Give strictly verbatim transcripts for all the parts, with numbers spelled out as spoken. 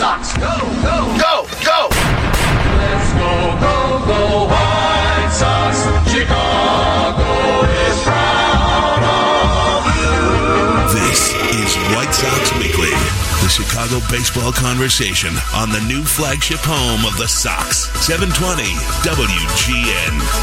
Sox. Go, go, go, go. Let's go, go, go, White Sox. Chicago is proud of you. This is White Sox Weekly, the Chicago baseball conversation on the new flagship home of the Sox, seven twenty W G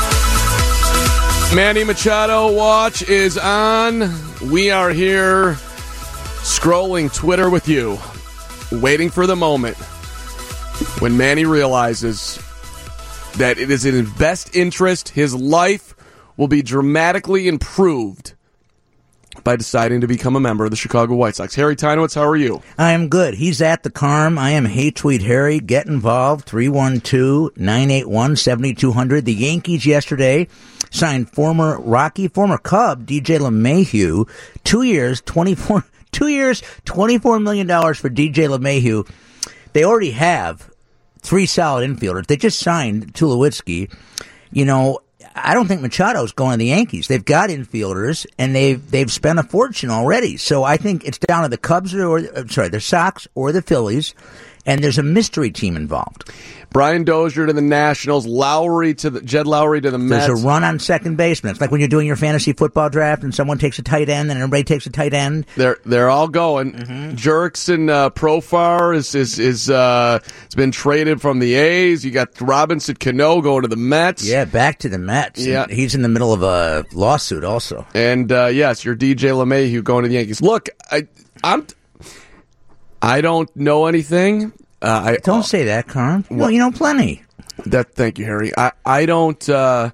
N. Manny Machado watch is on. We are here scrolling Twitter with you, waiting for the moment when Manny realizes that it is in his best interest, his life will be dramatically improved by deciding to become a member of the Chicago White Sox. Harry Tynowitz, how are you? I am good. He's at the Carm. I am Hey Tweet Harry. Get involved. three one two, nine eight one, seven two zero zero. The Yankees yesterday signed former Rocky, former Cub, D J LeMahieu, two years, twenty-four, two years, twenty-four million dollars for D J LeMahieu. They already have three solid infielders. They just signed Tulowitzki. You know, I don't think Machado's going to the Yankees. They've got infielders, and they've they've spent a fortune already. So I think it's down to the Cubs or, or sorry, the Sox or the Phillies, and there's a mystery team involved. Brian Dozier to the Nationals, Lowry to the Jed Lowry to the Mets. There's a run on second baseman. It's like when you're doing your fantasy football draft and someone takes a tight end and everybody takes a tight end. They're they're all going. Mm-hmm. Jurickson uh, Profar is is is uh, has been traded from the A's. You got Robinson Cano going to the Mets. Yeah, back to the Mets. Yeah, and he's in the middle of a lawsuit also. And uh, yes, your D J LeMahieu going to the Yankees. Look, I I'm I don't know anything. Uh, I don't uh, say that, Carm. Well, you know plenty. That, thank you, Harry. I, I don't, uh,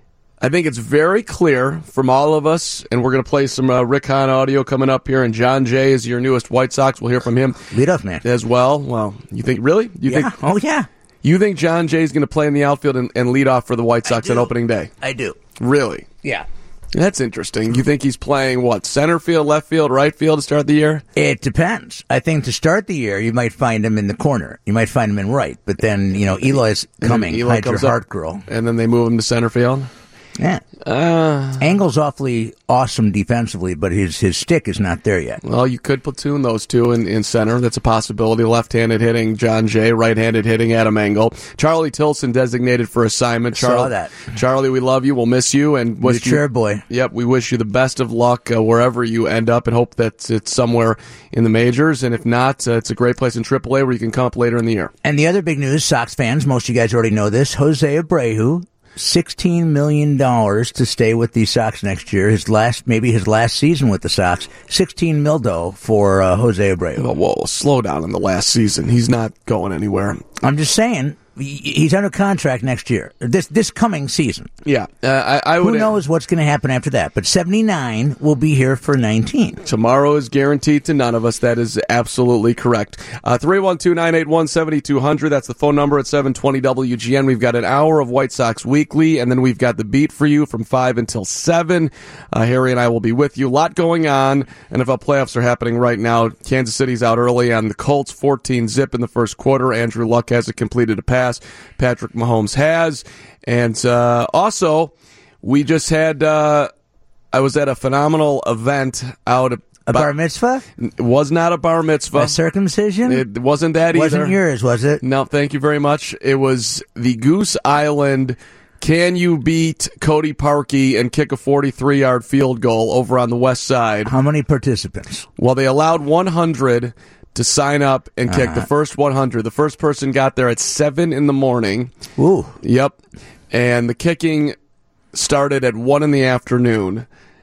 I think it's very clear from all of us, and we're going to play some uh, Rick Hahn audio coming up here, and John Jay is your newest White Sox. We'll hear from him. Lead off, man. As well. Well, you think, really? You yeah. think? Oh, yeah. You think John Jay is going to play in the outfield and, and lead off for the White Sox on opening day? I do. Really? Yeah. That's interesting. You think he's playing, what, center field, left field, right field to start the year? It depends. I think to start the year, you might find him in the corner. You might find him in right. But then, you know, Eli's coming. Eli hide comes your up, heart, girl. And then they move him to center field? Yeah. Uh, Angle's awfully awesome defensively, but his his stick is not there yet. Well, you could platoon those two in, in center. That's a possibility. Left-handed hitting John Jay, right-handed hitting Adam Engel. Charlie Tilson designated for assignment. I Charlie, saw that. Charlie, we love you. We'll miss you. And wish you, chair boy. Yep, we wish you the best of luck uh, wherever you end up and hope that it's somewhere in the majors. And if not, uh, it's a great place in triple A where you can come up later in the year. And the other big news, Sox fans, most of you guys already know this, Jose Abreu, sixteen million dollars to stay with the Sox next year. His last, maybe his last season with the Sox. sixteen mil dough for uh, Jose Abreu. Whoa, whoa, slow down in the last season. He's not going anywhere. I'm just saying, he's under contract next year. This this coming season. Yeah, uh, I, I would. Who knows what's going to happen after that? But seventy-nine will be here for nineteen. Tomorrow is guaranteed to none of us. That is absolutely correct. Uh, three one two, nine eight one, seven two zero zero. That's the phone number at seven twenty W G N. We've got an hour of White Sox Weekly, and then we've got the beat for you from five until seven. Uh, Harry and I will be with you. A lot going on. N F L playoffs are happening right now. Kansas City's out early on the Colts, fourteen zip in the first quarter. Andrew Luck hasn't completed a pass. Patrick Mahomes has. And uh, also, we just had, uh, I was at a phenomenal event out at A bar mitzvah? It was not a bar mitzvah. A circumcision? It wasn't that either. Wasn't yours, was it? No, thank you very much. It was the Goose Island. Can you beat Cody Parkey and kick a forty-three yard field goal over on the west side? How many participants? Well, they allowed one hundred to sign up and kick Uh-huh. the first one hundred. The first person got there at seven in the morning. Ooh. Yep. And the kicking started at one in the afternoon,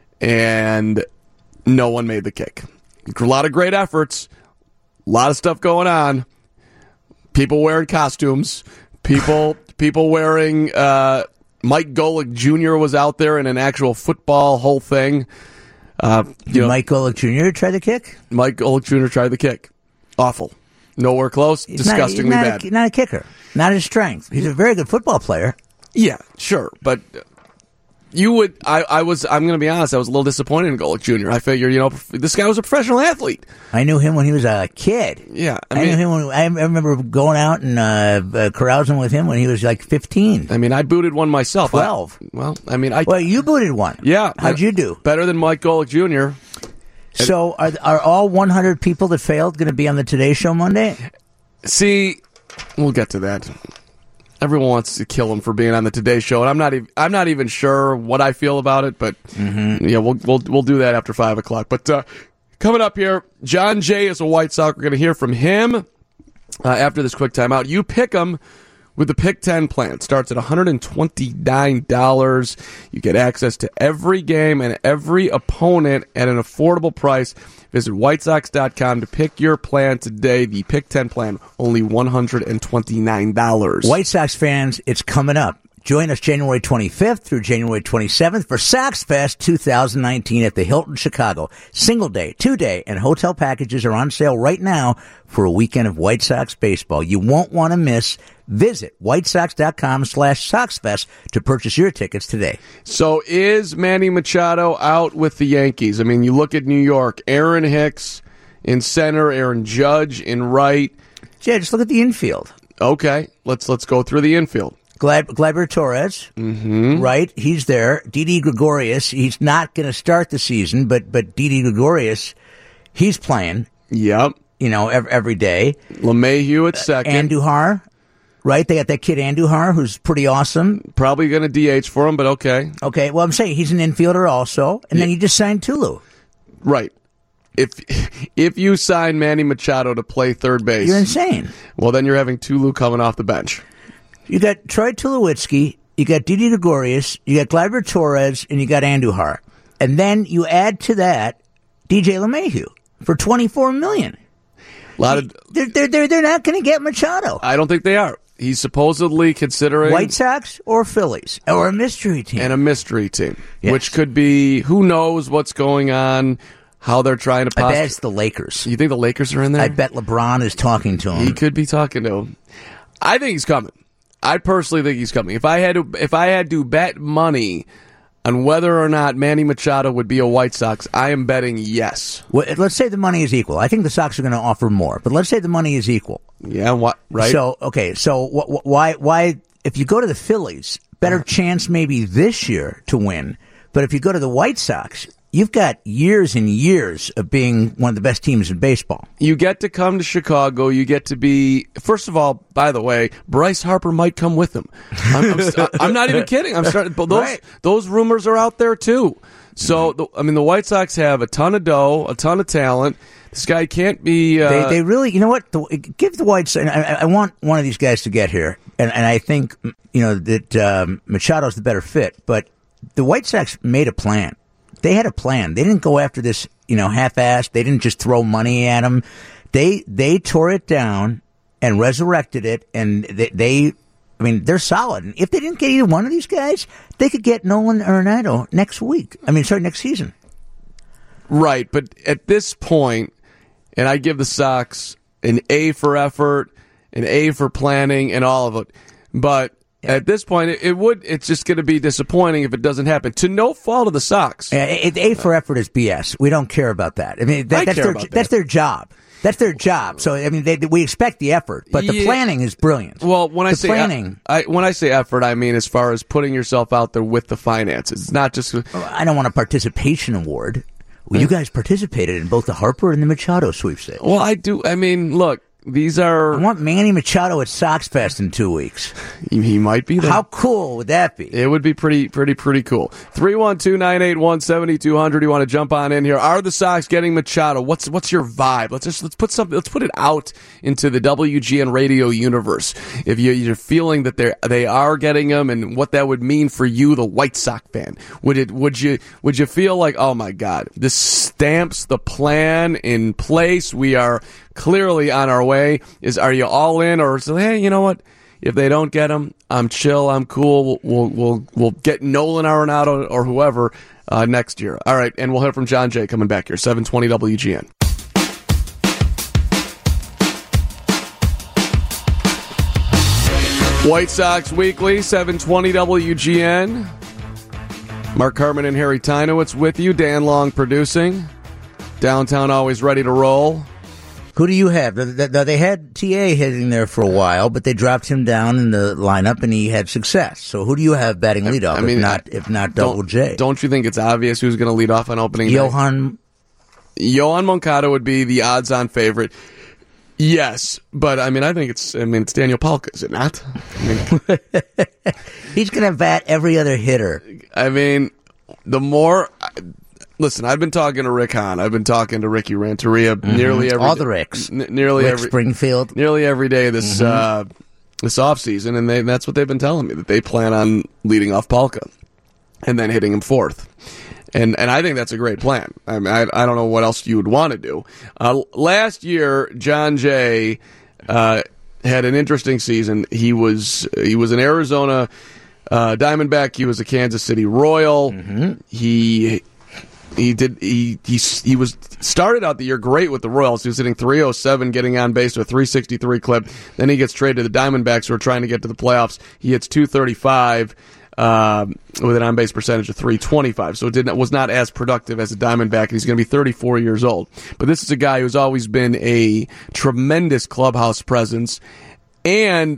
and no one made the kick. A lot of great efforts, a lot of stuff going on. People wearing costumes, people people wearing. Uh, Mike Golick Junior was out there in an actual football whole thing. Uh, you Did know, Mike Golick Junior try the kick? Mike Golick Junior tried the kick. Awful. Nowhere close. He's Disgustingly not, he's bad. not a, not a kicker. Not his strength. He's a very good football player. Yeah, sure, but you would. I, I was. I'm going to be honest. I was a little disappointed in Golick Junior I figured, you know, this guy was a professional athlete. I knew him when he was a kid. Yeah, I, I, mean, knew him when I remember going out and uh, uh, carousing with him when he was like fifteen. I mean, I booted one myself. Twelve. I, well, I mean, I. Well, you booted one. Yeah. How'd you do? Better than Mike Golick Junior So, are are all one hundred people that failed going to be on the Today Show Monday? See, we'll get to that. Everyone wants to kill him for being on the Today Show, and I'm not. Even, I'm not even sure what I feel about it. But mm-hmm. yeah, we'll we'll we'll do that after five o'clock. But uh, coming up here, John Jay is a White Sox. We're going to hear from him uh, after this quick timeout. You pick him with the Pick ten plan. It starts at one hundred twenty-nine dollars. You get access to every game and every opponent at an affordable price. Visit White Sox dot com to pick your plan today. The Pick ten plan, only one hundred twenty-nine dollars. White Sox fans, it's coming up. Join us January twenty-fifth through January twenty-seventh for Sox Fest two thousand nineteen at the Hilton Chicago. Single day, two day, and hotel packages are on sale right now for a weekend of White Sox baseball. You won't want to miss. Visit White Sox dot com slash Sox Fest to purchase your tickets today. So is Manny Machado out with the Yankees? I mean, you look at New York, Aaron Hicks in center, Aaron Judge in right. Yeah, just look at the infield. Okay, let's let's go through the infield. Glad, Gleyber Torres, mm-hmm. right? He's there. Didi Gregorius, he's not going to start the season, but but Didi Gregorius, he's playing. Yep. You know, every, every day. LeMahieu at second. Andujar, right? They got that kid Andujar, who's pretty awesome. Probably going to D H for him, but okay. Okay, well, I'm saying he's an infielder also, and yeah. then you just signed Tulu. Right. If if you sign Manny Machado to play third base, you're insane. Well, then you're having Tulu coming off the bench. You got Troy Tulowitzki, you got Didi Gregorius, you got Gleyber Torres, and you got Andujar. And then you add to that D J LeMahieu for twenty-four million dollars. A lot of they're they're they're, they're not going to get Machado. I don't think they are. He's supposedly considering White Sox or Phillies or a mystery team and a mystery team, yes. which could be who knows what's going on, how they're trying to. Post- I bet it's the Lakers. You think the Lakers are in there? I bet LeBron is talking to him. He could be talking to him. I think he's coming. I personally think he's coming. If I had to, if I had to bet money on whether or not Manny Machado would be a White Sox, I am betting yes. Well, let's say the money is equal. I think the Sox are going to offer more, but let's say the money is equal. Yeah, what? Right. So okay, so wh- wh- why why if you go to the Phillies, better chance maybe this year to win, but if you go to the White Sox, you've got years and years of being one of the best teams in baseball. You get to come to Chicago. You get to be, first of all, by the way, Bryce Harper might come with him. I'm, I'm, I'm not even kidding. I'm starting. Those right. those rumors are out there too. So the, I mean, the White Sox have a ton of dough, a ton of talent. This guy can't be. Uh, they they really, you know what? The, give the White Sox. I, I want one of these guys to get here, and and I think you know that um, Machado's the better fit. But the White Sox made a plan. They had a plan. They didn't go after this, you know, half-assed. They didn't just throw money at him. They they tore it down and resurrected it, and they, they I mean, they're solid. And if they didn't get either one of these guys, they could get Nolan Arenado next week. I mean, sorry, next season. Right, but at this point, and I give the Sox an A for effort, an A for planning, and all of it, but at this point, it, it would. It's just going to be disappointing if it doesn't happen. To no fault of the Sox. Yeah, it, A for effort is B S. We don't care about that. I mean, that, I that's care their about that. that's their job. That's their job. So I mean, they, we expect the effort, but the Yeah. planning is brilliant. Well, when I the say planning, I, when I say effort, I mean as far as putting yourself out there with the finances. It's not just. I don't want a participation award. Well, you guys participated in both the Harper and the Machado sweepstakes. Well, I do. I mean, look. These are. I want Manny Machado at Sox Fest in two weeks. He, he might be there. How cool would that be? It would be pretty, pretty, pretty cool. three one two, nine eight one, seven two zero zero. You want to jump on in here? Are the Sox getting Machado? What's what's your vibe? Let's just let's put something. Let's put it out into the W G N radio universe. If you, you're feeling that they they are getting him, and what that would mean for you, the White Sox fan, would it? Would you? Would you feel like, oh my God, this stamps the plan in place? We are clearly on our way. Is are you all in, or is it, hey, you know what? If they don't get him, I'm chill. I'm cool. We'll we'll we'll, we'll get Nolan Arenado or whoever uh, next year. All right, and we'll hear from John Jay coming back here. seven twenty W G N. White Sox Weekly, seven twenty W G N. Mark Harmon and Harry Tynowitz with you. Dan Long producing. Downtown always ready to roll. Who do you have? They had T A hitting there for a while, but they dropped him down in the lineup, and he had success. So who do you have batting leadoff? I mean, if not, if not Double J. Don't you think it's obvious who's going to lead off on opening night? Johan. Yohan Moncada would be the odds-on favorite. Yes, but I mean, I think it's. I mean, it's Daniel Palka, is it not? I mean, he's going to bat every other hitter. I mean, the more. Listen, I've been talking to Rick Hahn. I've been talking to Ricky Renteria mm-hmm. nearly every all the Ricks, n- nearly Rick every Springfield, nearly every day this mm-hmm. uh, this off season, and they, that's what they've been telling me, that they plan on leading off Palka and then hitting him fourth. And and I think that's a great plan. I mean, I, I don't know what else you would want to do. Uh, last year, John Jay uh, had an interesting season. He was he was an Arizona uh, Diamondback. He was a Kansas City Royal. Mm-hmm. He he did he he he was started out the year great with the Royals. He was hitting three oh seven, getting on base to a three sixty-three clip. Then he gets traded to the Diamondbacks, who are trying to get to the playoffs. He hits two thirty-five. Um, with an on-base percentage of three twenty-five, so it did not, was not as productive as a Diamondback, and he's going to be thirty-four years old. But this is a guy who's always been a tremendous clubhouse presence and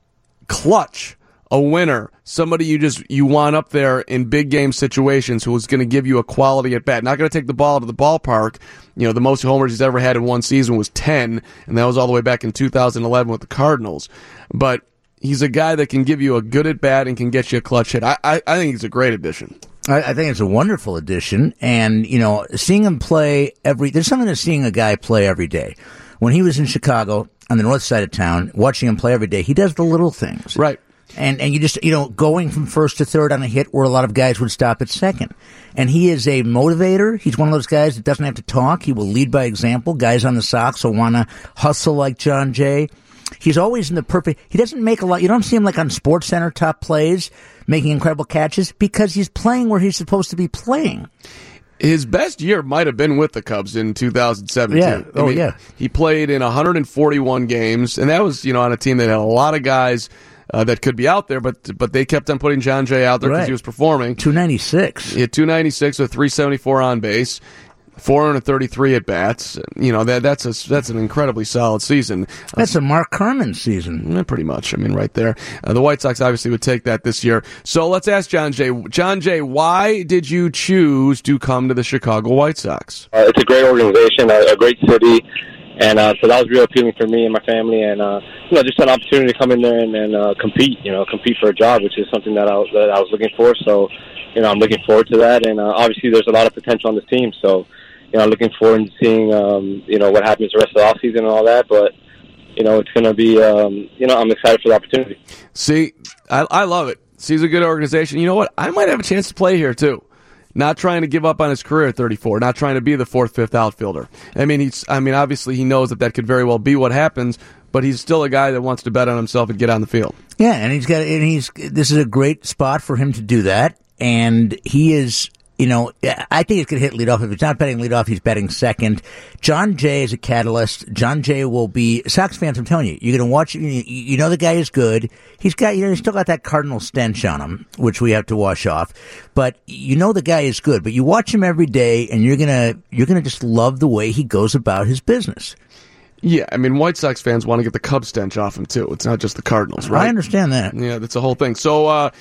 clutch, a winner, somebody you just you want up there in big game situations, who is going to give you a quality at bat. Not going to take the ball to the ballpark. You know, the most homers he's ever had in one season was ten, and that was all the way back in two thousand eleven with the Cardinals. But he's a guy that can give you a good at bat and can get you a clutch hit. I, I, I think he's a great addition. I, I think it's a wonderful addition. And, you know, seeing him play every, there's something to seeing a guy play every day. When he was in Chicago on the north side of town, watching him play every day, he does the little things. Right. And, and you just, you know, going from first to third on a hit where a lot of guys would stop at second. And he is a motivator. He's one of those guys that doesn't have to talk. He will lead by example. Guys on the Sox will want to hustle like John Jay. He's always in the perfect, he doesn't make a lot, you don't see him like on Sports Center top plays, making incredible catches, because he's playing where he's supposed to be playing. His best year might have been with the Cubs in two thousand seventeen. Yeah. Oh, I mean, yeah. He played in one hundred forty-one games, and that was, you know, on a team that had a lot of guys uh, that could be out there, but but they kept on putting John Jay out there because right. he was performing. two ninety-six. He had two ninety-six with three seventy-four on base. four thirty-three at bats. You know, that that's a that's an incredibly solid season. That's a Mark Carman season. Pretty much. I mean, right there. Uh, the White Sox obviously would take that this year. So let's ask John Jay. John Jay, why did you choose to come to the Chicago White Sox? Uh, it's a great organization, a, a great city, and uh, so that was real appealing for me and my family. And uh, you know, just an opportunity to come in there and, and uh, compete. You know, compete for a job, which is something that I was, that I was looking for. So, you know, I'm looking forward to that. And uh, obviously, there's a lot of potential on this team. So, you know, looking forward to seeing, um, you know, what happens the rest of the offseason and all that. But, you know, it's going to be, um, you know, I'm excited for the opportunity. See, I, I love it. See, he's a good organization. You know what? I might have a chance to play here, too. Not trying to give up on his career at thirty-four. Not trying to be the fourth, fifth outfielder. I mean, he's. I mean, obviously, he knows that that could very well be what happens, but he's still a guy that wants to bet on himself and get on the field. Yeah, and he's got, and he's, this is a great spot for him to do that. And he is, you know, I think he's going to hit leadoff. If he's not betting leadoff, he's betting second. John Jay is a catalyst. John Jay will be, Sox fans, I'm telling you, you're going to watch, you, you know the guy is good. He's got, you know, he's still got that Cardinal stench on him, which we have to wash off. But you know the guy is good. But you watch him every day, and you're going to, you're going to just love the way he goes about his business. Yeah, I mean, White Sox fans want to get the Cubs stench off him, too. It's not just the Cardinals, right? I understand that. Yeah, that's the whole thing. So, uh,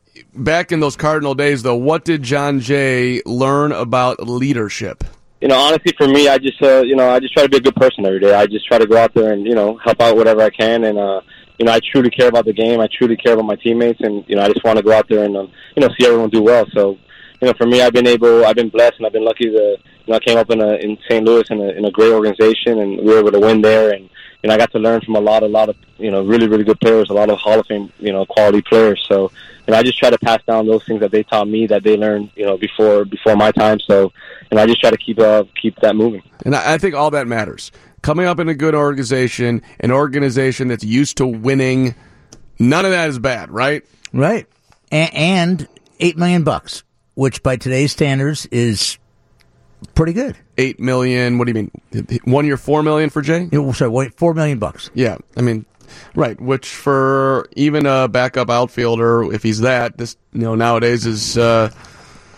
back in those Cardinal days, though, what did John Jay learn about leadership? You know, honestly, for me, I just, uh, you know, I just try to be a good person every day. I just try to go out there and, you know, help out whatever I can. And, uh, you know, I truly care about the game. I truly care about my teammates. And, you know, I just want to go out there and, um, you know, see everyone do well. So, you know, for me, I've been able, I've been blessed, and I've been lucky to, you know, I came up in a, in Saint Louis in a, in a great organization, and we were able to win there. And, you know, I got to learn from a lot, a lot of, you know, really, really good players, a lot of Hall of Fame, you know, quality players. So, you know, I just try to pass down those things that they taught me that they learned, you know, before before my time. So, and I just try to keep uh, keep that moving. And I, I think all that matters. Coming up in a good organization, an organization that's used to winning, none of that is bad, right? Right. A- and eight million bucks, which by today's standards is pretty good. Eight million. What do you mean? One year, four million for Jay? Yeah, sorry, wait, four million bucks. Yeah, I mean. Right, which for even a backup outfielder, if he's that, this you know nowadays is uh,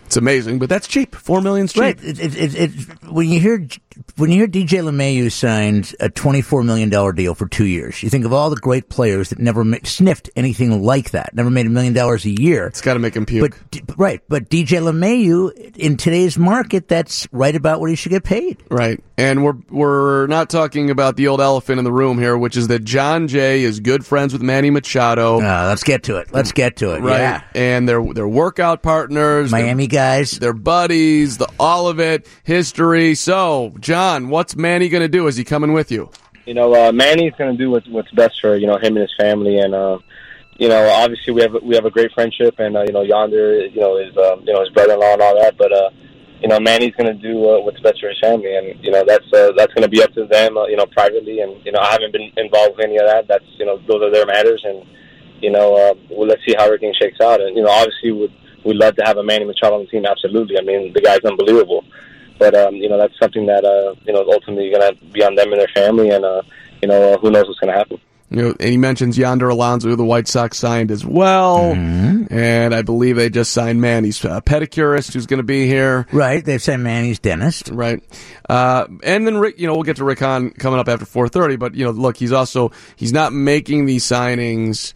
It's amazing, but that's cheap. Four million's cheap. Right. It, it, it, it, when you hear when you hear D J LeMahieu signed a twenty-four million dollars deal for two years, you think of all the great players that never ma- sniffed anything like that, never made a million dollars a year. It's got to make him puke. But right, but D J LeMahieu in today's market, that's right about what he should get paid. Right, and we're we're not talking about the old elephant in the room here, which is that John Jay is good friends with Manny Machado. Uh, let's get to it. Let's get to it. Right, Yeah. and they're they're workout partners. Miami guys. They're buddies, the all of it, history. So, John, what's Manny going to do? Is he coming with you? You know, uh, Manny's going to do what's, what's best for, you know, him and his family. And, uh, you know, obviously we have we have a great friendship. And, uh, you know, Yonder, you know, is, um, you know, his brother-in-law and all that. But, uh, you know, Manny's going to do uh, what's best for his family. And, you know, that's uh, that's going to be up to them, uh, you know, privately. And, you know, I haven't been involved with any of that. That's, you know, those are their matters. And, you know, uh, well, let's see how everything shakes out. And, you know, obviously with We'd love to have a Manny Machado on the team, absolutely. I mean, the guy's unbelievable. But, um, you know, that's something that, uh, you know, ultimately going to be on them and their family, and, uh, you know, uh, who knows what's going to happen. You know, and he mentions Yonder Alonso, who the White Sox signed as well. Mm-hmm. And I believe they just signed Manny's uh, pedicurist, who's going to be here. Right, they've signed Manny's dentist. Right. Uh, and then, Rick, you know, we'll get to Rick Hahn coming up after four thirty. But, you know, look, he's also, he's not making these signings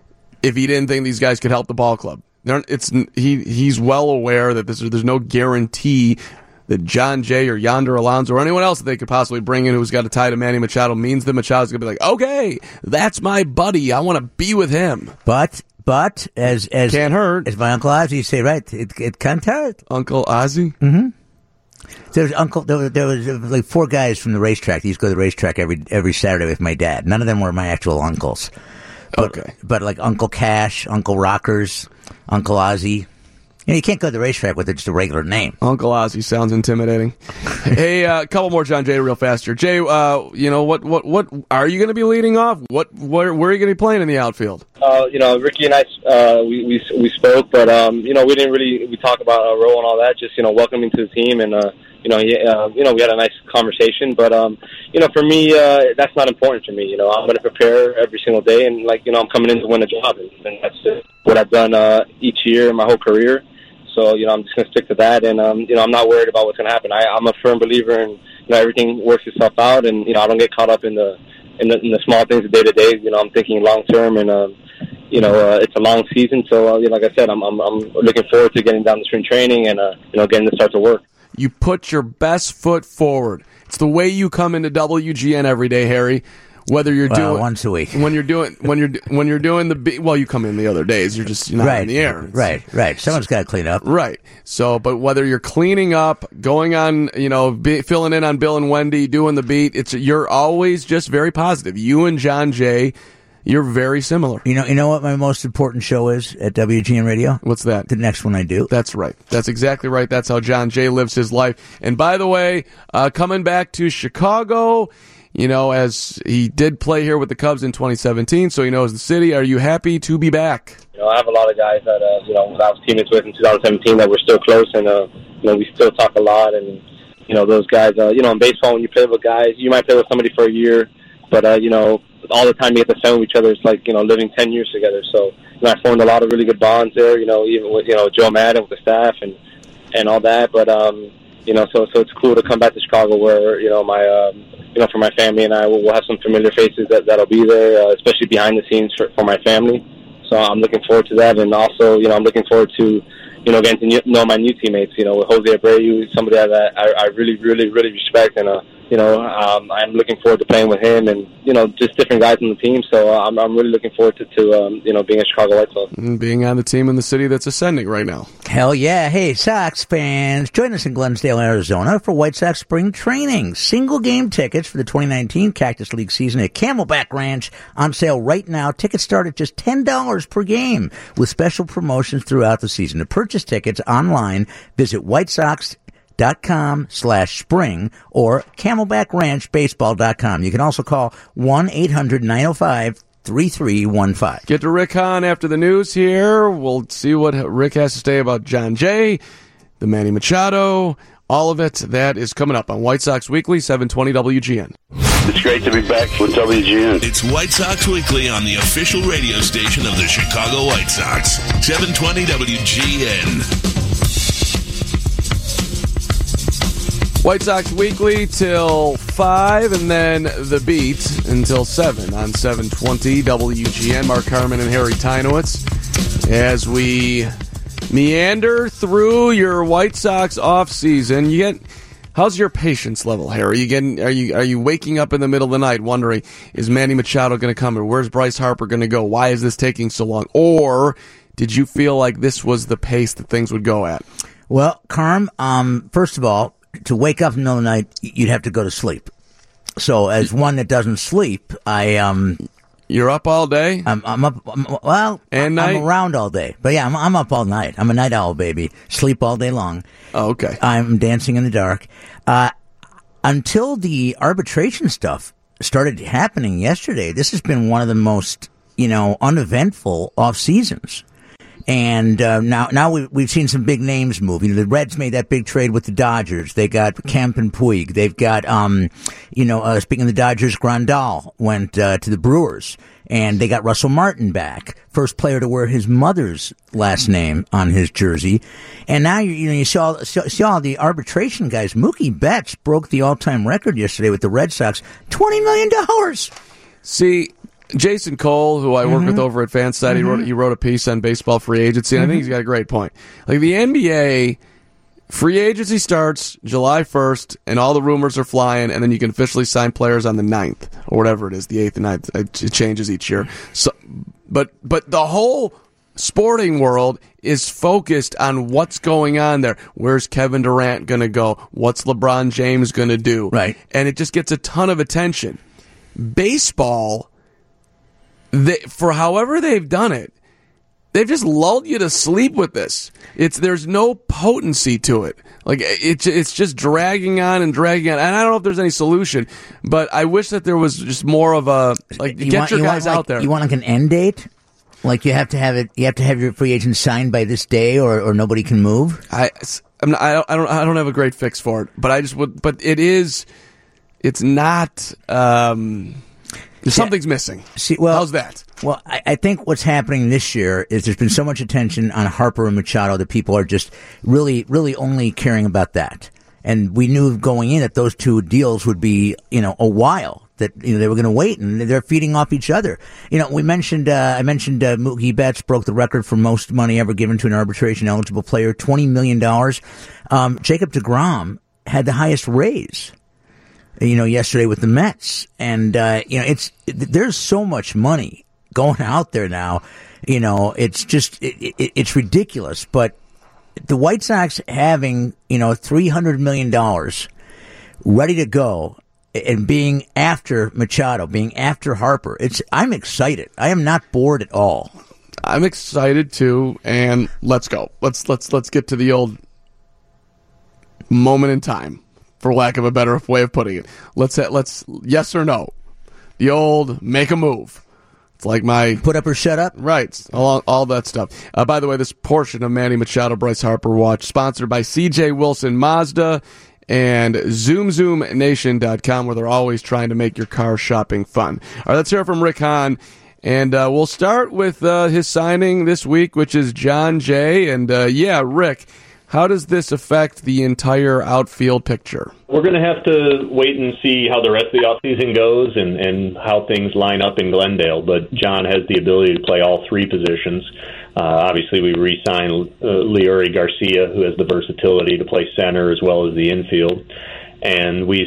if he didn't think these guys could help the ball club. It's he. He's well aware that this, there's no guarantee that John Jay or Yonder Alonso or anyone else that they could possibly bring in who's got a tie to Manny Machado means that Machado's going to be like, okay, that's my buddy. I want to be with him. But but as as can't hurt. As my Uncle Ozzy say, right? It it can't hurt. Uncle Ozzy. Mm-hmm. There was Uncle. There was, there was like four guys from the racetrack. They used to go to the racetrack every every Saturday with my dad. None of them were my actual uncles. But, okay. But like Uncle Cash, Uncle Rockers, Uncle Ozzy. You know, you can't go to the racetrack with just a regular name. Uncle Ozzy sounds intimidating. Hey, a uh, couple more John Jay real fast here. Jay, uh, you know, what, what, what are you going to be leading off? What, where, where are you going to be playing in the outfield? Uh, you know, Ricky and I, uh, we, we, we spoke, but, um, you know, we didn't really, we talk about our role and all that, just, you know, welcoming to the team and, uh, You know, he, uh, you know, we had a nice conversation, but um, you know, for me, uh, that's not important for me. You know, I'm going to prepare every single day, and like, you know, I'm coming in to win a job, and, and that's just what I've done uh, each year, my whole career. So, you know, I'm just going to stick to that, and um, you know, I'm not worried about what's going to happen. I, I'm a firm believer in, you know, everything works itself out, and you know, I don't get caught up in the in the, in the small things, day to day. You know, I'm thinking long term, and um, you know, uh, it's a long season, so uh, you know, like I said, I'm, I'm I'm looking forward to getting down to spring training and uh, you know, getting to start to work. You put your best foot forward. It's the way you come into W G N every day, Harry. Whether you're well, doing once a week, when you're doing when you're when you're doing the well, you come in the other days. You're just you're not right, in the air. It's, right, right. Someone's got to clean up. Right. So, but whether you're cleaning up, going on, you know, be, filling in on Bill and Wendy, doing the beat, it's you're always just very positive. You and John Jay. You're very similar. You know, you know what my most important show is at W G N Radio? What's that? The next one I do. That's right. That's exactly right. That's how John Jay lives his life. And by the way, uh, coming back to Chicago, you know, as he did play here with the Cubs in twenty seventeen, so he knows the city. Are you happy to be back? You know, I have a lot of guys that, uh, you know, I was teammates with in two thousand seventeen that we're still close, and, uh, you know, we still talk a lot. And, you know, those guys, uh, you know, in baseball, when you play with guys, you might play with somebody for a year, but, uh, you know, all the time you get to spend with each other, it's like, you know, living ten years together. So, you know, I formed a lot of really good bonds there, you know, even with, you know, Joe Madden with the staff and, and all that. But, um, you know, so, so it's cool to come back to Chicago where, you know, my, um, you know, for my family and I, we'll, we'll have some familiar faces that, that'll be there, uh, especially behind the scenes for, for my family. So I'm looking forward to that. And also, you know, I'm looking forward to, you know, getting to know my new teammates, you know, with Jose Abreu, somebody that I, I really, really, really respect. And, uh, you know, um, I'm looking forward to playing with him and, you know, just different guys on the team. So uh, I'm, I'm really looking forward to, to um, you know, being a Chicago White Sox. And being on the team in the city that's ascending right now. Hell yeah. Hey, Sox fans, join us in Glensdale, Arizona for White Sox spring training. Single game tickets for the twenty nineteen Cactus League season at Camelback Ranch on sale right now. Tickets start at just ten dollars per game with special promotions throughout the season. To purchase tickets online, visit White Sox dot com slash spring or camelback ranch baseball dot com. You can also call one eight hundred nine oh five three three one five. Get to Rick Hahn after the news here. We'll see what Rick has to say about John Jay, the Manny Machado, all of it. That is coming up on White Sox Weekly, seven twenty W G N. It's great to be back with W G N. It's White Sox Weekly on the official radio station of the Chicago White Sox, seven twenty W G N. White Sox Weekly till five, and then The Beat until seven on seven twenty W G N. Mark Harmon and Harry Tynowitz as we meander through your White Sox offseason. You get, how's your patience level, Harry? You getting, are you are you waking up in the middle of the night wondering, is Manny Machado going to come, or where's Bryce Harper going to go? Why is this taking so long? Or did you feel like this was the pace that things would go at? Well, Carm, um, first of all, to wake up in the middle of the night, you'd have to go to sleep. So, as one that doesn't sleep, I um, you're up all day. I'm, I'm up. I'm, well, and I'm night? around all day. But yeah, I'm, I'm up all night. I'm a night owl, baby. Sleep all day long. Oh, okay. I'm dancing in the dark. Uh, until the arbitration stuff started happening yesterday, this has been one of the most, you know, uneventful off seasons. And uh, now, now we've, we've seen some big names move. You know, the Reds made that big trade with the Dodgers. They got Kemp and Puig. They've got, um, you know, uh, speaking of the Dodgers, Grandal went uh, to the Brewers, and they got Russell Martin back, first player to wear his mother's last name on his jersey. And now you, you know you saw saw all the arbitration guys. Mookie Betts broke the all-time record yesterday with the Red Sox, twenty million dollars. See, Jason Cole, who I work mm-hmm. with over at Fanside, mm-hmm. he wrote he wrote a piece on baseball free agency, and mm-hmm. I think he's got a great point. Like the N B A, free agency starts July first, and all the rumors are flying, and then you can officially sign players on the ninth, or whatever it is, the eighth and ninth. It changes each year. So, but but the whole sporting world is focused on what's going on there. Where's Kevin Durant going to go? What's LeBron James going to do? Right. And it just gets a ton of attention. Baseball, They, for however they've done it, they've just lulled you to sleep with this. It's there's no potency to it. Like it's it's just dragging on and dragging on. And I don't know if there's any solution, but I wish that there was just more of a like you get want, your you guys want, like, out there. You want like an end date? Like you have to have it. You have to have your free agent signed by this day, or, or nobody can move. I I'm not, I don't I don't I don't have a great fix for it, but I just would. But it is. It's not. Um, Something's missing. See, well, how's that? Well, I, I think what's happening this year is there's been so much attention on Harper and Machado that people are just really, really only caring about that. And we knew going in that those two deals would be, you know, a while. That you know they were going to wait, and they're feeding off each other. You know, we mentioned uh, I mentioned uh, Mookie Betts broke the record for most money ever given to an arbitration eligible player, twenty million dollars. Um, Jacob deGrom had the highest raise. You know, yesterday with the Mets, and uh, you know, it's it, there's so much money going out there now. You know, it's just it, it, it's ridiculous. But the White Sox having you know three hundred million dollars ready to go and being after Machado, being after Harper, it's I'm excited. I am not bored at all. I'm excited too, and let's go. Let's let's let's get to the old moment in time. For lack of a better way of putting it, let's let's yes or no, the old make a move. It's like my put up or shut up, right? All all that stuff. Uh, by the way, this portion of Manny Machado, Bryce Harper Watch sponsored by C J Wilson Mazda and Zoom Zoom Nation dot com, where they're always trying to make your car shopping fun. All right, let's hear from Rick Hahn, and uh, we'll start with uh, his signing this week, which is Jon Jay. And uh, yeah, Rick. How does this affect the entire outfield picture? We're going to have to wait and see how the rest of the offseason goes and, and how things line up in Glendale. But John has the ability to play all three positions. Uh, obviously, we re-signed uh, Leury Garcia, who has the versatility to play center as well as the infield. And we,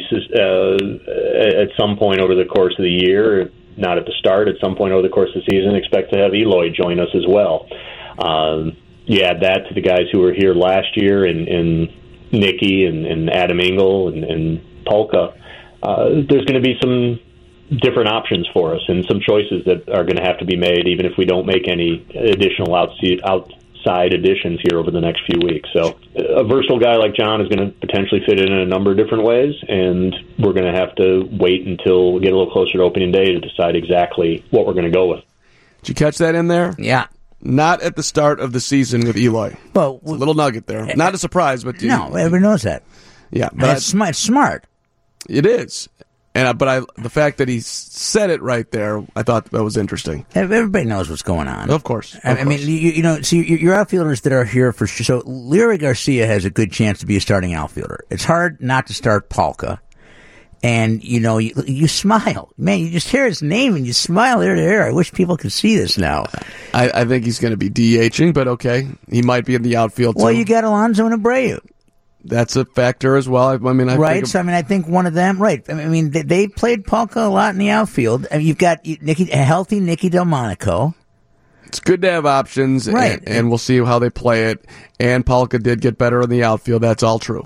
uh, at some point over the course of the year, not at the start, at some point over the course of the season, expect to have Eloy join us as well. Um, You add that to the guys who were here last year, and, and Nicky and, and Adam Engel and, and Polka. Uh, there's going to be some different options for us and some choices that are going to have to be made, even if we don't make any additional outside, outside additions here over the next few weeks. So a versatile guy like John is going to potentially fit in in a number of different ways, and we're going to have to wait until we get a little closer to opening day to decide exactly what we're going to go with. Did you catch that in there? Yeah. Not at the start of the season with Eloy. Well, it's a little nugget there. Not a surprise, but no, everyone knows that. Yeah, but it's smart. Smart. It is, And uh, but I, the fact that he said it right there, I thought that was interesting. Everybody knows what's going on. Of course. Of I, I mean, course. you, you know, see, your outfielders that are here for sure. So Leury Garcia has a good chance to be a starting outfielder. It's hard not to start Palka. And, you know, you, you smile. Man, you just hear his name and you smile ear to ear. I wish people could see this now. I, I think he's going to be DHing, but okay. He might be in the outfield, too. Well, you got Alonso and Abreu. That's a factor as well. I, I mean, I right. think So I mean, I think one of them. Right. I mean, they, they played Palka a lot in the outfield. I mean, you've got Nicky, a healthy Nicky Delmonico. it's good to have options, right? And, and we'll see how they play it. And Palka did get better in the outfield. That's all true.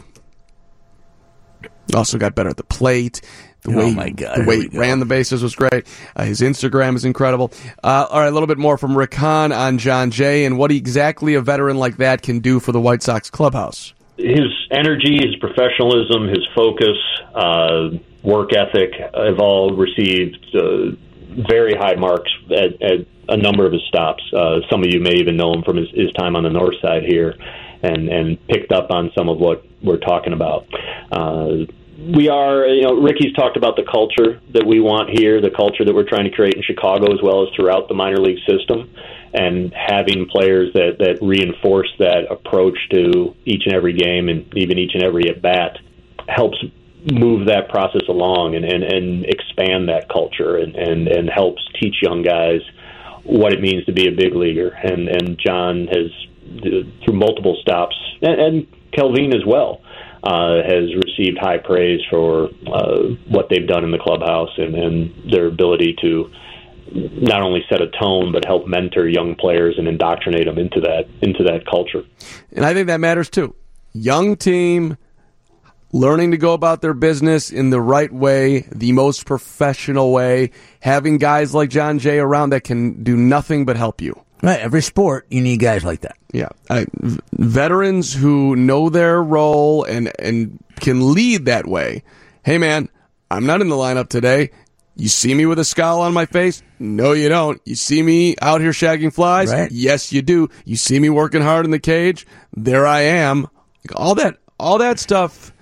Also got better at the plate. The oh way, my God! The way he ran the bases was great. Uh, his Instagram is incredible. Uh, all right, a little bit more from Rick Hahn on Jon Jay and what exactly a veteran like that can do for the White Sox clubhouse. His energy, his professionalism, his focus, uh, work ethic have all received uh, very high marks at, at a number of his stops. Uh, some of you may even know him from his, his time on the north side here, and, and picked up on some of what we're talking about. Uh, we are, you know, Ricky's talked about the culture that we want here, the culture that we're trying to create in Chicago as well as throughout the minor league system, and having players that, that reinforce that approach to each and every game and even each and every at-bat helps move that process along and, and, and expand that culture and, and, and helps teach young guys what it means to be a big leaguer. And, and John has, through multiple stops, and, and Kelvin as well, uh, has received high praise for uh, what they've done in the clubhouse and, and their ability to not only set a tone but help mentor young players and indoctrinate them into that into that culture. And I think that matters too. Young team, learning to go about their business in the right way, the most professional way, having guys like Jon Jay around that can do nothing but help you. Right, every sport, you need guys like that. Yeah, I, v- veterans who know their role and, and can lead that way. Hey, man, I'm not in the lineup today. You see me with a scowl on my face? No, you don't. You see me out here shagging flies? Right. Yes, you do. You see me working hard in the cage? There I am. All that, all that stuff.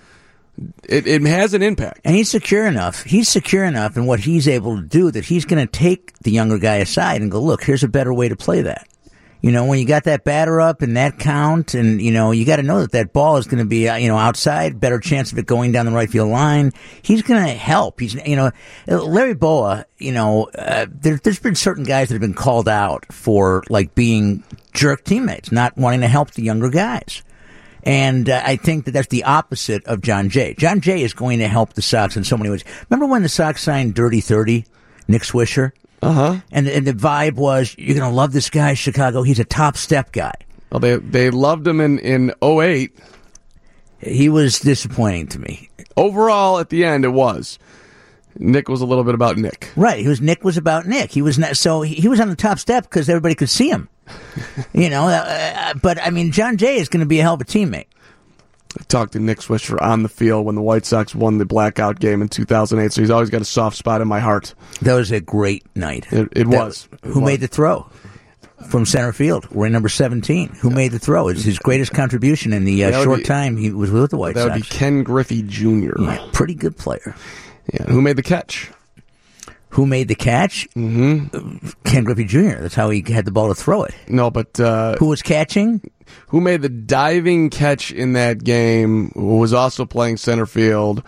It, it has an impact. And he's secure enough. He's secure enough in what he's able to do that he's going to take the younger guy aside and go, look, here's a better way to play that. You know, when you got that batter up and that count, and, you know, you got to know that that ball is going to be, uh, you know, outside, better chance of it going down the right field line. He's going to help. He's, you know, Larry Boa, you know, uh, there, there's been certain guys that have been called out for, like, being jerk teammates, not wanting to help the younger guys. And uh, I think that that's the opposite of Jon Jay. Jon Jay is going to help the Sox in so many ways. Remember when the Sox signed Dirty thirty, Nick Swisher? Uh-huh. And, and the vibe was, you're going to love this guy, Chicago. He's a top step guy. Well, they they loved him in, in oh eight. He was disappointing to me. Overall, at the end, it was. Nick was a little bit about Nick. Right. He was Nick was about Nick. He was not, so he, he was on the top step because everybody could see him. You know, uh, but I mean, Jon Jay is going to be a hell of a teammate. I talked to Nick Swisher on the field when the White Sox won the blackout game in two thousand eight, so he's always got a soft spot in my heart. That was a great night. It, it was. That, who it made was. the throw? From center field, we're in number seventeen. Who made the throw? It's his greatest contribution in the uh, short be, time he was with the White that Sox. That would be Ken Griffey Junior Yeah, pretty good player. Yeah, who made the catch? Who made the catch? Mm-hmm. Ken Griffey Junior That's how he had the ball to throw it. No, but... Uh, who was catching? Who made the diving catch in that game, who was also playing center field?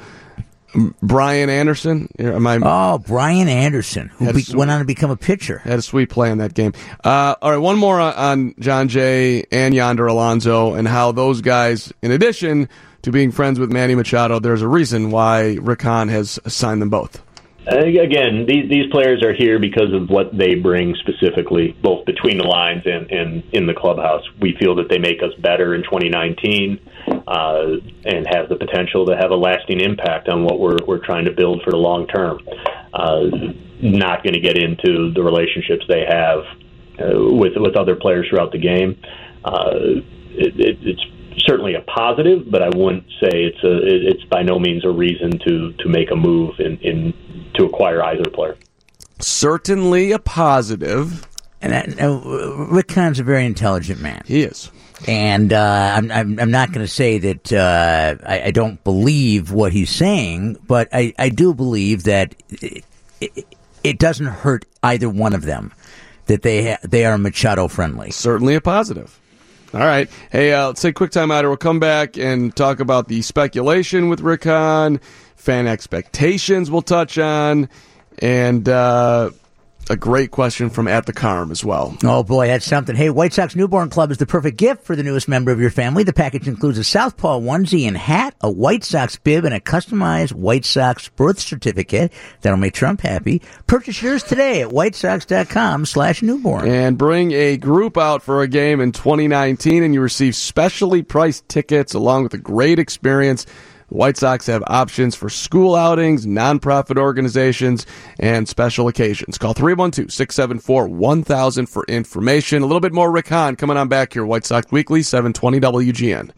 Brian Anderson? Am I, oh, Brian Anderson, who be, went on to become a pitcher. Had a sweet play in that game. Uh, all right, one more on, on Jon Jay and Yonder Alonso and how those guys, in addition to being friends with Manny Machado, there's a reason why Rick Hahn has signed them both. Again, these these players are here because of what they bring specifically, both between the lines and, and in the clubhouse. We feel that they make us better in twenty nineteen uh, and have the potential to have a lasting impact on what we're we're trying to build for the long term. Uh, not going to get into the relationships they have uh, with with other players throughout the game. Uh, it, it, it's certainly a positive, but I wouldn't say it's a it's by no means a reason to to make a move in, in to acquire either player. Certainly a positive, And, and uh, Rick Hahn's a very intelligent man. He is. And uh, I'm, I'm, I'm not going to say that uh, I, I don't believe what he's saying, but I, I do believe that it, it, it doesn't hurt either one of them that they ha- they are Machado friendly. Certainly a positive. All right. Hey, uh, let's take a quick time out here. We'll come back and talk about the speculation with Rick Hahn, fan expectations we'll touch on, and uh, a great question from At the Carm as well. Oh, boy, that's something. Hey, White Sox Newborn Club is the perfect gift for the newest member of your family. The package includes a Southpaw onesie and hat, a White Sox bib, and a customized White Sox birth certificate that'll make Trump happy. Purchase yours today at whitesox.com slash newborn. And bring a group out for a game in twenty nineteen, and you receive specially priced tickets along with a great experience. The White Sox have options for school outings, nonprofit organizations, and special occasions. Call three one two, six seven four, one thousand for information. A little bit more Rick Hahn coming on back here. White Sox Weekly, seven twenty W G N.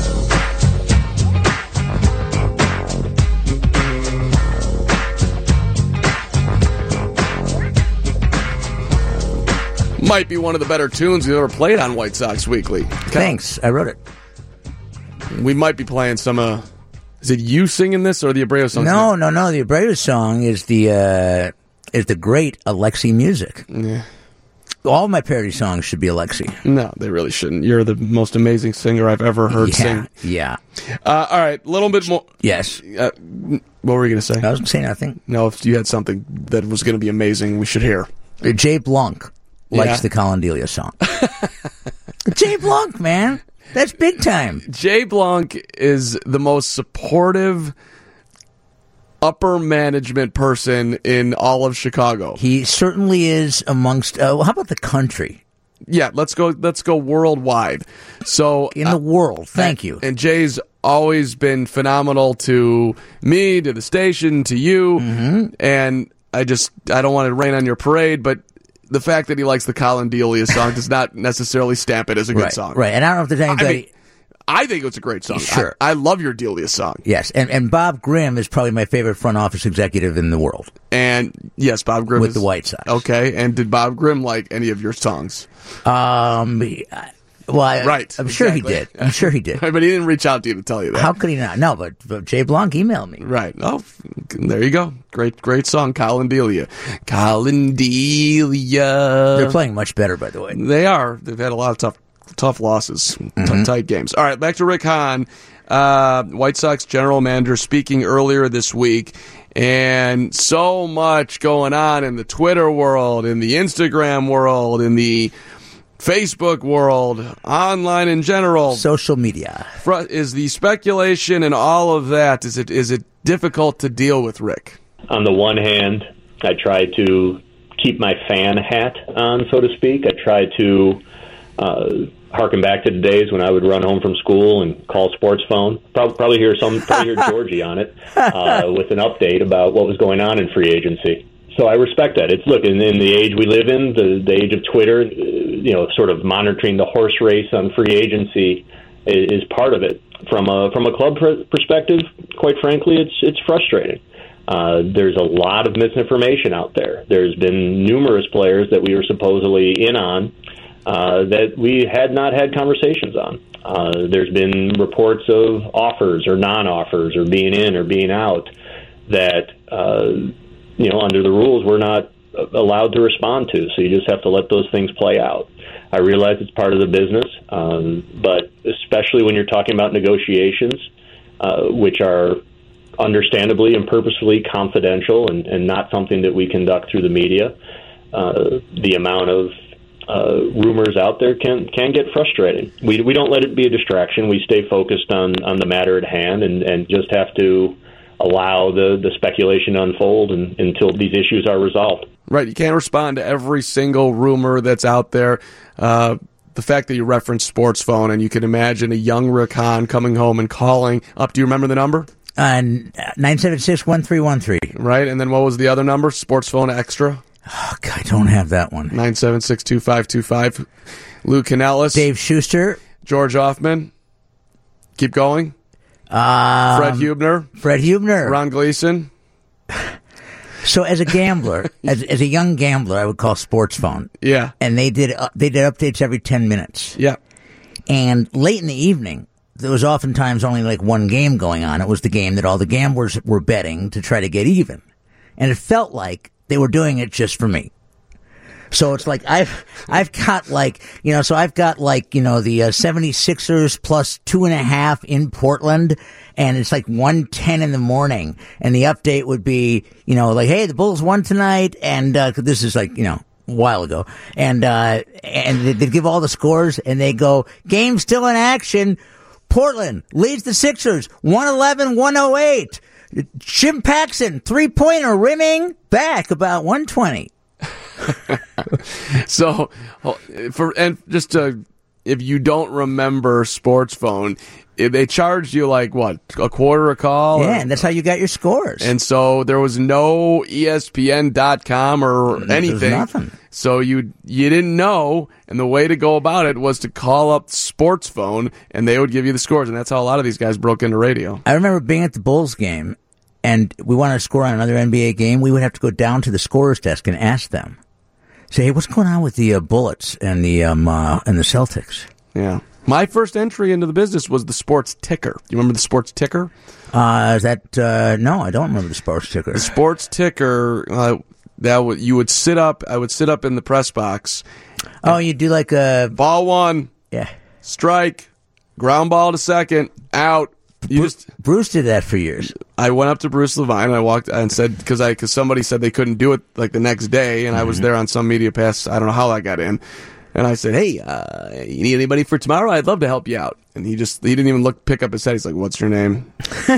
Might be one of the better tunes we've ever played on White Sox Weekly. Thanks. I wrote it. We might be playing some... Uh, Is it you singing this or the Abreu song? No, no, no. The Abreu song is the uh, is the great Alexi music. Yeah. All my parody songs should be Alexi. No, they really shouldn't. You're the most amazing singer I've ever heard yeah, sing. Yeah. Uh, all right, a little bit more. Yes. Uh, what were you going to say? I was going to say nothing. No, if you had something that was going to be amazing, we should hear. Uh, Jay Blanc likes Yeah. the Colin Delia song. Jay Blanc, man. That's big time. Jay Blanc is the most supportive upper management person in all of Chicago. He certainly is amongst. Uh, well, how about the country? Yeah, let's go. Let's go worldwide. So In the world. Thank you. And Jay's always been phenomenal to me, to the station, to you, Mm-hmm. and I just I don't want to rain on your parade, but the fact that he likes the Colin Delia song does not necessarily stamp it as a good right, song. right. And I don't know if there's anybody. I mean, I think it's a great song. Sure. I, I love your Delia song. Yes, and, and Bob Grimm is probably my favorite front office executive in the world. And yes, Bob Grimm With is, the White Sox. Okay, and did Bob Grimm like any of your songs? Um, well, I, Right, I'm sure exactly. he did. I'm sure he did. But he didn't reach out to you to tell you that. How could he not? No, but, but Jay Blanc emailed me. Right. Oh, there you go. Great, great song, Colin Delia. Colin Delia. They're playing much better, by the way. They are. They've had a lot of tough, tough losses, Mm-hmm. t- tight games. All right, back to Rick Hahn, uh, White Sox general manager, speaking earlier this week, and so much going on in the Twitter world, in the Instagram world, in the Facebook world, online in general. Social media. Fr- Is the speculation and all of that? Is it is it difficult to deal with, Rick? On the one hand, I try to keep my fan hat on, so to speak. I try to uh, harken back to the days when I would run home from school and call sports phone. Probably, probably hear some, probably hear Georgie on it uh, with an update about what was going on in free agency. So I respect that. It's look in, in the age we live in, the, the age of Twitter, uh, you know, sort of monitoring the horse race on free agency is, is part of it. From a from a club pr- perspective, quite frankly, it's it's frustrating. Uh, there's a lot of misinformation out there. There's been numerous players that we were supposedly in on uh, that we had not had conversations on. Uh, there's been reports of offers or non-offers or being in or being out that, uh, you know, under the rules we're not allowed to respond to. So you just have to let those things play out. I realize it's part of the business, um, but especially when you're talking about negotiations, uh, which are understandably and purposefully confidential and, and not something that we conduct through the media, uh, the amount of uh, rumors out there can can get frustrating. We we don't let it be a distraction. We stay focused on, on the matter at hand and, and just have to allow the, the speculation to unfold and, until these issues are resolved. Right. You can't respond to every single rumor that's out there. Uh, the fact that you referenced sports phone, and you can imagine a young Rick Hahn coming home and calling up. Do you remember the number? Uh, nine seven six, one three one three. Right. And then what was the other number? Sports phone extra? Oh, God, I don't have that one. nine seven six, two five two five. Lou Canellis. Dave Schuster. George Hoffman. Keep going. Um, Fred Hubner. Fred Hubner. Ron Gleason. So as a gambler, as, as a young gambler, I would call Sports Phone. Yeah. And they did uh, they did updates every ten minutes. Yeah. And late in the evening, there was oftentimes only like one game going on. It was the game that all the gamblers were betting to try to get even. And it felt like they were doing it just for me. So it's like I've I've got like, you know, so I've got like, you know, the uh, seventy-sixers plus two and a half in Portland, and it's like one ten in the morning, and the update would be, you know, like, hey, the Bulls won tonight, and uh, this is like, you know, a while ago, and uh, and they'd give all the scores, and they go, game still in action, Portland leads the Sixers, one eleven one oh eight, Jim Paxson, three-pointer rimming back about one twenty. So, for and just to, if you don't remember Sports Phone, if they charged you like what, a quarter a call? Yeah, or, and that's how you got your scores. And so there was no E S P N dot com or There's anything. nothing. So you you didn't know, and the way to go about it was to call up Sports Phone, and they would give you the scores, and that's how a lot of these guys broke into radio. I remember being at the Bulls game, and we wanted to score on another N B A game. We would have to go down to the scorer's desk and ask them, say, hey, what's going on with the uh, Bullets and the um uh, and the Celtics? Yeah. My first entry into the business was the Sports Ticker. You remember the Sports Ticker? Uh, is that uh, no, I don't remember the Sports Ticker. The Sports Ticker. Uh, that w- you would sit up. I would sit up in the press box. Oh, you do like a Ball one. yeah. Strike. Ground ball to second. Out. You Bru- just. Bruce did that for years. I went up to Bruce Levine and I walked and said because I because somebody said they couldn't do it like the next day, and mm-hmm. I was there on some media pass. I don't know how I got in. And I said, hey, uh, you need anybody for tomorrow? I'd love to help you out. And he just, he didn't even look, pick up his head. He's like, what's your name?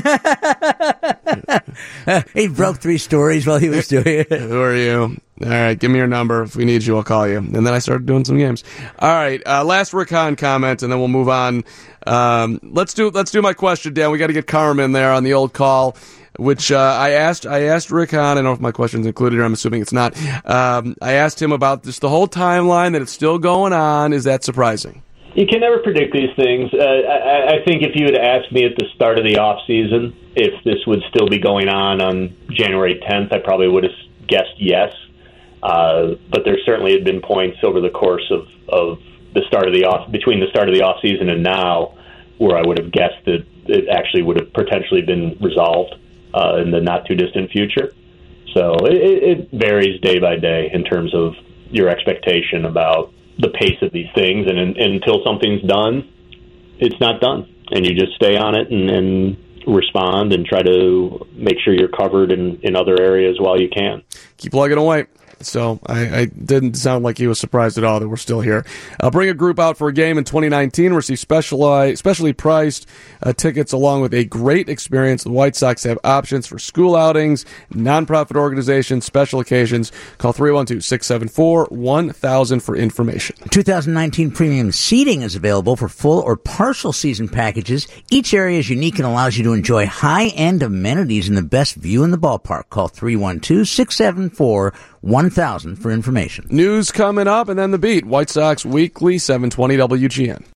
He broke three stories while he was doing it. Who are you? All right, give me your number. If we need you, I'll call you. And then I started doing some games. All right, uh, last Rick Hahn comment, and then we'll move on. Um, let's do, let's do my question, Dan. We got to get Carm in there on the old call. Which uh, I asked, I asked Rick Hahn. I don't know if my question's included here. I'm assuming it's not. Um, I asked him about just the whole timeline that it's still going on. Is that surprising? You can never predict these things. Uh, I, I think if you had asked me at the start of the off season if this would still be going on on January tenth, I probably would have guessed yes. Uh, but there certainly had been points over the course of, of the start of the off between the start of the off season and now where I would have guessed that it actually would have potentially been resolved. Uh, in the not-too-distant future. So it, it varies day by day in terms of your expectation about the pace of these things. And, and until something's done, it's not done. And you just stay on it and, and respond and try to make sure you're covered in, in other areas while you can. Keep plugging away. So I, I didn't sound like he was surprised at all that we're still here. Uh, bring a group out for a game in twenty nineteen. Receive specialized, specially priced uh, tickets along with a great experience. The White Sox have options for school outings, nonprofit organizations, special occasions. Call three one two, six seven four, one thousand for information. twenty nineteen premium seating is available for full or partial season packages. Each area is unique and allows you to enjoy high-end amenities and the best view in the ballpark. Call three one two, six seven four, one thousand for information. News coming up, and then the beat. White Sox Weekly, seven twenty W G N.